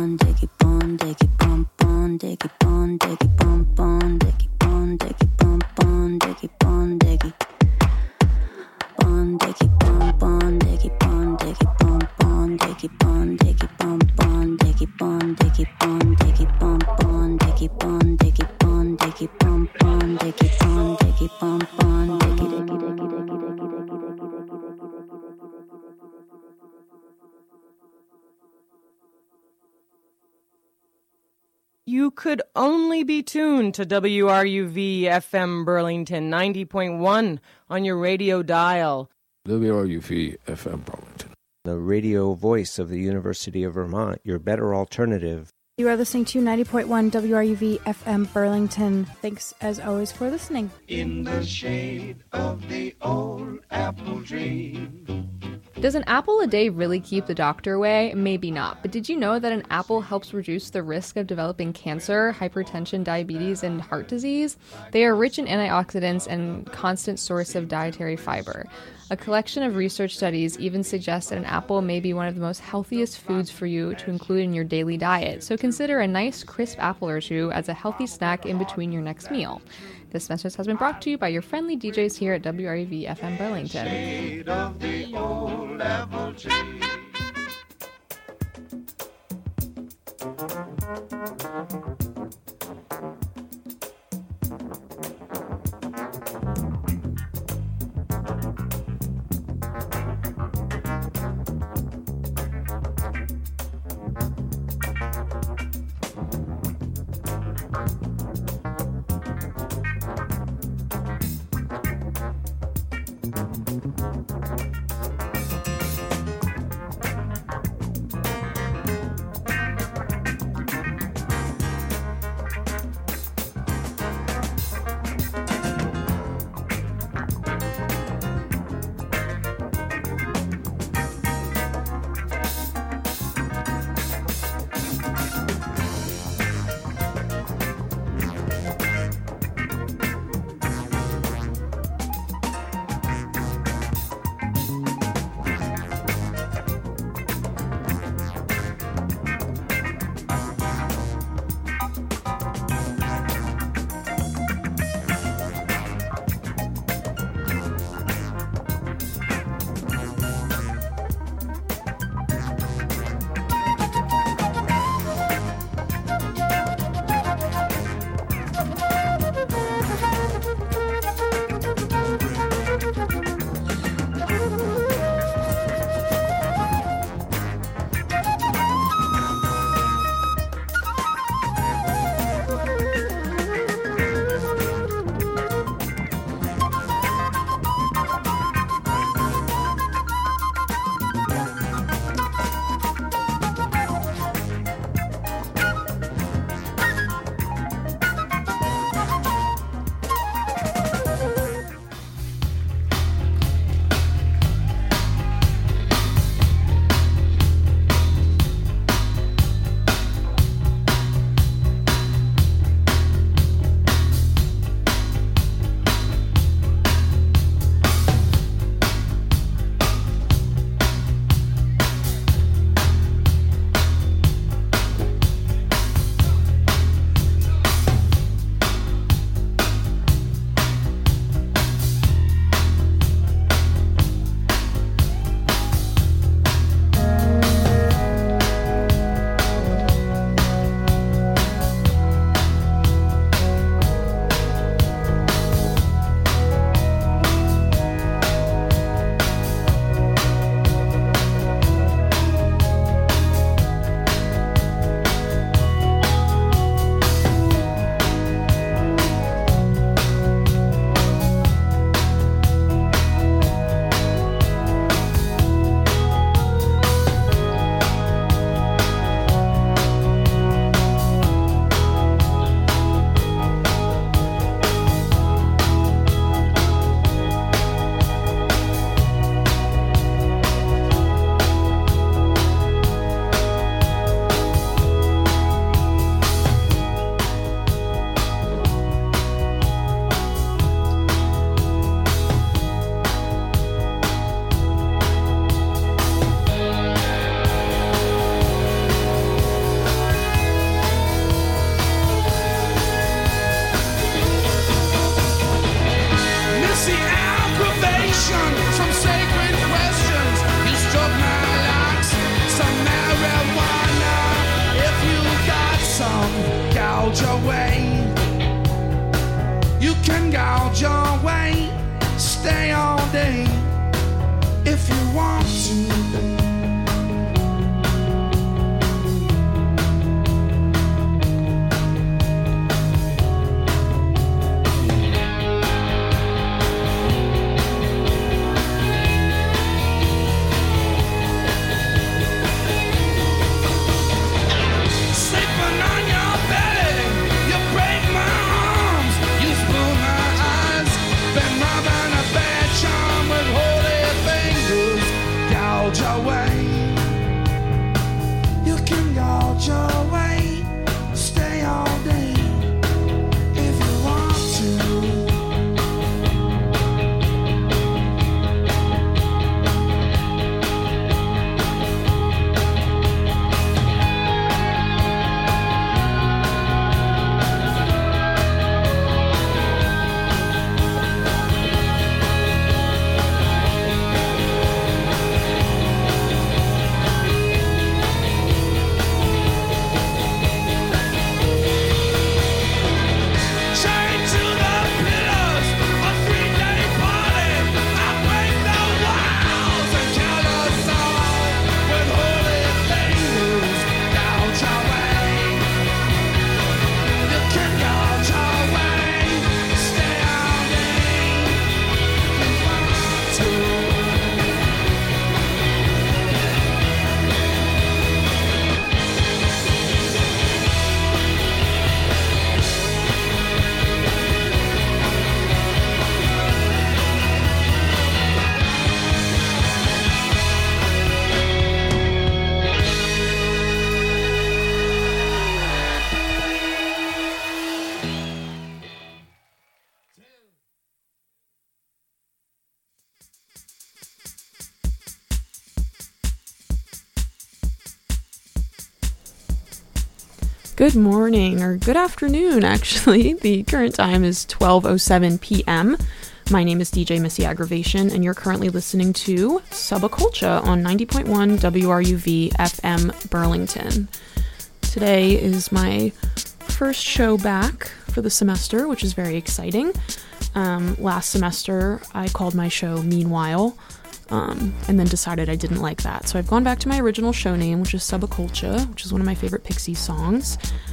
You could only be tuned to WRUV FM Burlington 90.1 on your radio dial. WRUV FM Burlington, the radio voice of the University of Vermont, your better alternative. You are listening to 90.1 WRUV FM Burlington. Thanks, as always, for listening. In the shade of the old apple tree. Does an apple a day really keep the doctor away? Maybe not. But did you know that an apple helps reduce the risk of developing cancer, hypertension, diabetes, and heart disease? They are rich in antioxidants and constant source of dietary fiber. A collection of research studies even suggests that an apple may be one of the most healthiest foods for you to include in your daily diet. So consider a nice crisp apple or two as a healthy snack in between your next meal. This message has been brought to you by your friendly DJs here at WRUV FM Burlington. Shade of the old apple tree. gouge your way. You can gouge your way. Stay all day if you want to. Good morning, or good afternoon, actually. The current time is 12:07 p.m. My name is DJ Missy Aggravation, and you're currently listening to Subculture on 90.1 WRUV FM Burlington. Today is my first show back for the semester, which is very exciting. Last semester, I called my show Meanwhile, and then decided I didn't like that. So I've gone back to my original show name, which is Subculture, which is one of my favorite Pixies songs.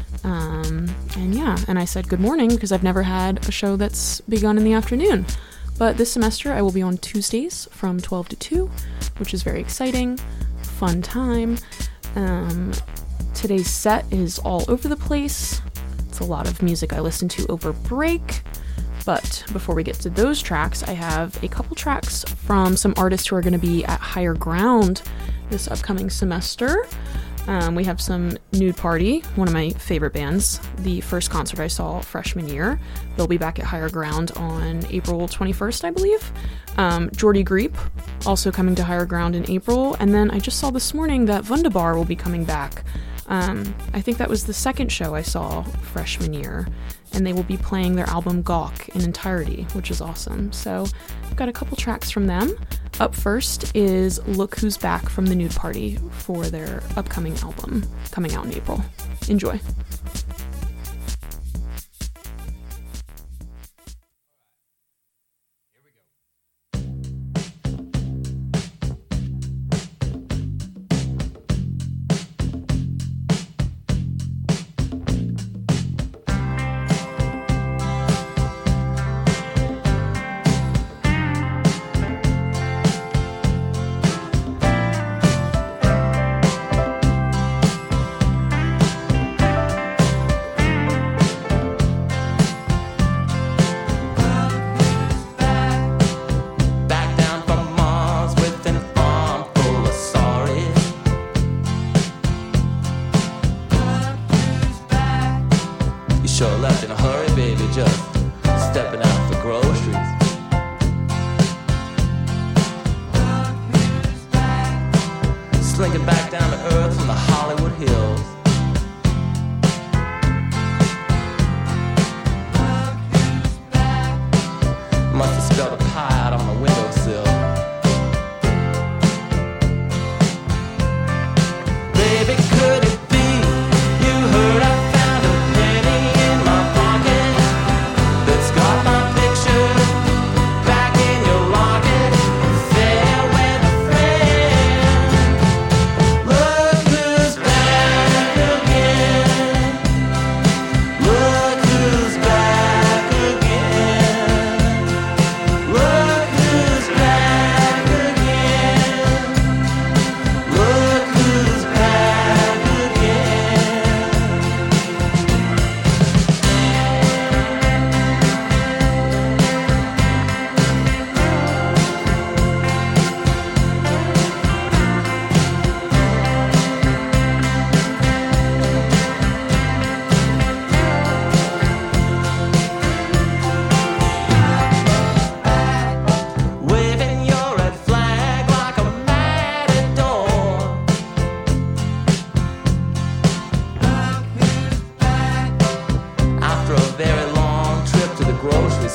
And I said good morning because I've never had a show that's begun in the afternoon. But this semester I will be on Tuesdays from 12 to 2, which is very exciting, fun time. Today's set is all over the place. It's a lot of music I listened to over break. But before we get to those tracks, I have a couple tracks from some artists who are going to be at Higher Ground this upcoming semester. We have some Nude Party, one of my favorite bands, the first concert I saw freshman year. They'll be back at Higher Ground on April 21st, I believe. Jordy Griep, also coming to Higher Ground in April. And then I just saw this morning that Wunderbar will be coming back. I think that was the second show I saw freshman year, and they will be playing their album Gawk in entirety, which is awesome. So I've got a couple tracks from them. Up first is Look Who's Back from the Nude Party for their upcoming album coming out in April. Enjoy. Baby, could it be you heard I found a penny?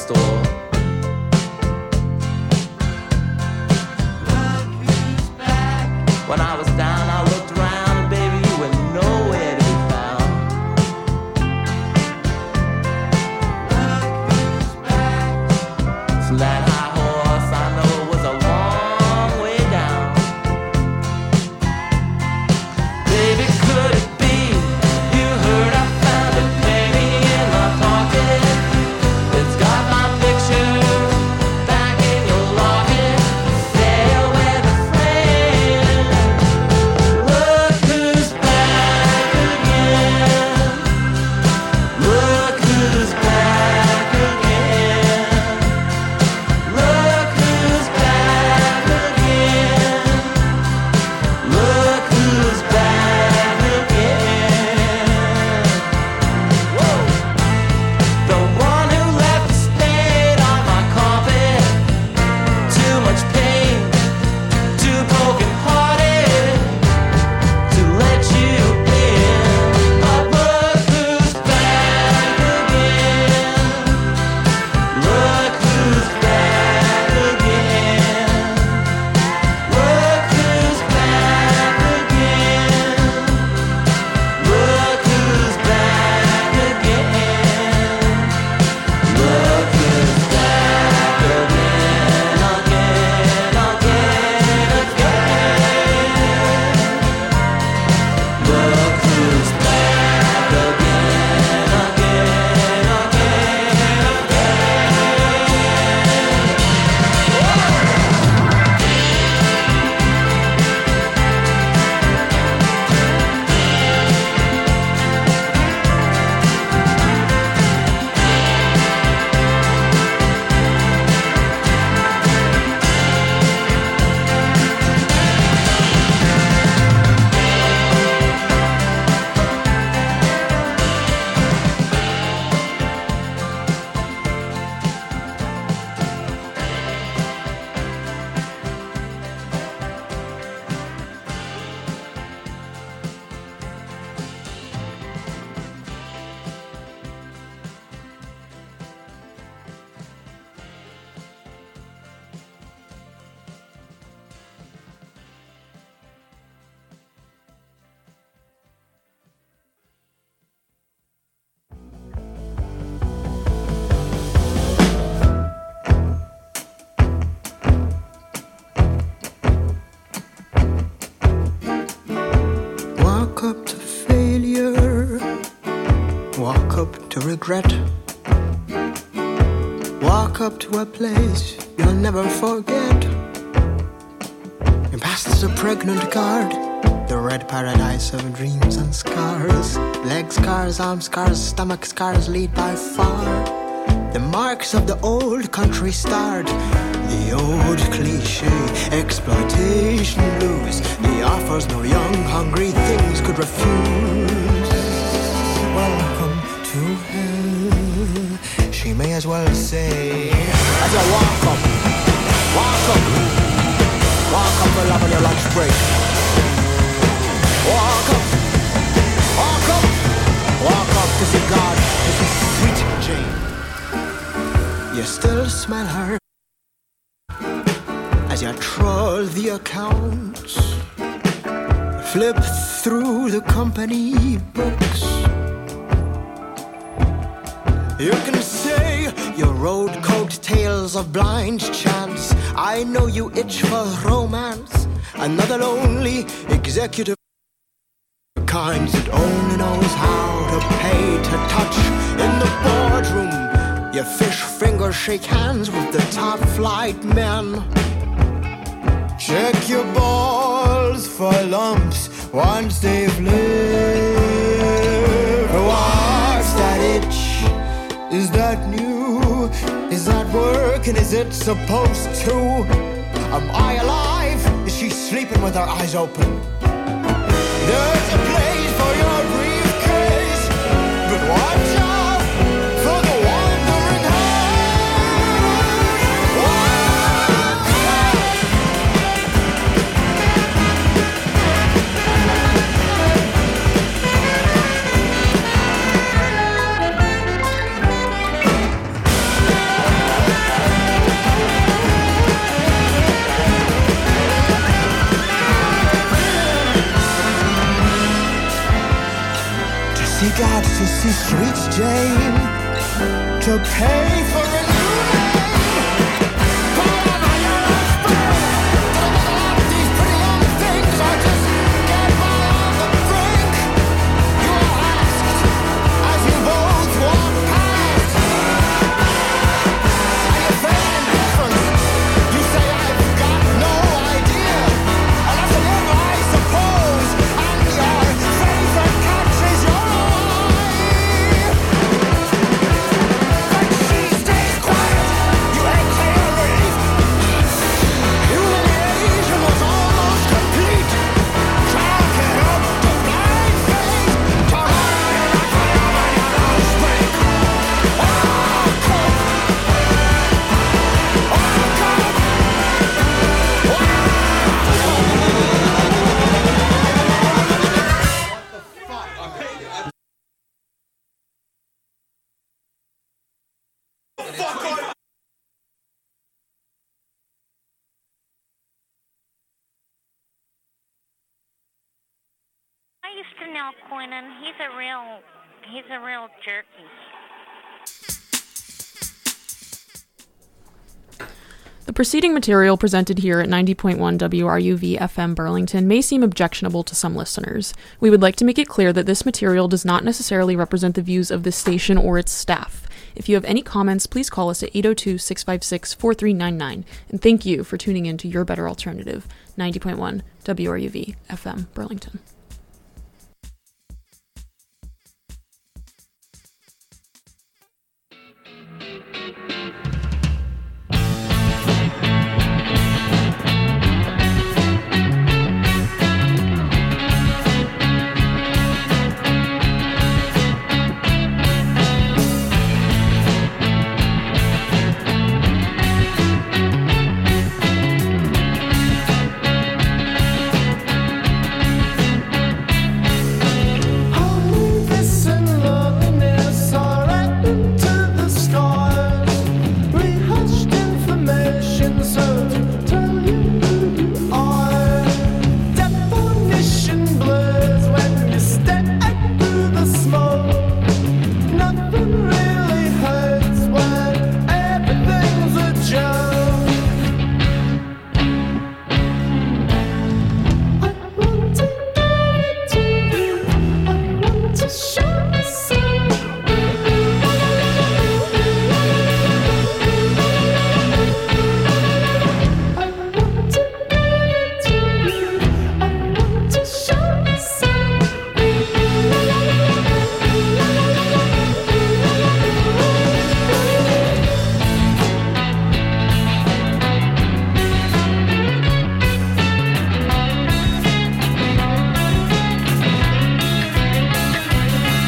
store. When I was down, I looked around, and baby, you were nowhere to be found. From that high horse, I know it was a long way down. Baby, could it be you heard I found a penny in my pocket? It's got my picture back in your locket. There with a friend. Look who's back again. Look who's back again. Look who's back again. Look who's back again. Whoa. The one who left a stain on my carpet. Too much pain, too broken-hearted to let you in. But look who's back again. Look who's back again. Look who's back again. Look who's back again. Look who's back again, again, again, again. Look who's back again, again, Walk up to failure, walk up to regret, walk up to a place you'll never forget. Your past is a pregnant guard, the red paradise of dreams and scars. Leg scars, arm scars, stomach scars lead by far. The marks of the old country start. The old cliche, exploitation blues. The offers no young, hungry things could refuse. Welcome to hell, she may as well say. As I walk up for love on your lunch break. Walk up to see God, to see sweet Jane. You still smell her as you troll the accounts, flip through the company books. You can say you rode coattails of blind chance. I know you itch for romance, another lonely executive kind that only knows how to pay to touch. In the boardroom, your fish fingers shake hands with the top flight men. Check your balls for lumps once they've lived. What's that itch? Is that new? Is that working? Is it supposed to? Am I alive? Is she sleeping with her eyes open? There's a place for your briefcase, but watch out for the wandering he got to see Streets Jane to pay for a new name. Come on, you're a friend. Don't let a lot of these pretty young things are just get by on the brink. You are asked as you both walk past. Are you very indifferent? You say I've got no idea. And that's a live, I suppose. And your favorite catches your eye. But she stays quiet. You exhale relief. Humiliation was almost complete. Chalk it up to blind faith. Come on, yellow spring. Oh, come. I used to know Quinnen. He's a real jerky. The preceding material presented here at 90.1 WRUV FM Burlington may seem objectionable to some listeners. We would like to make it clear that this material does not necessarily represent the views of this station or its staff. If you have any comments, please call us at 802-656-4399. And thank you for tuning in to Your Better Alternative, 90.1 WRUV FM Burlington.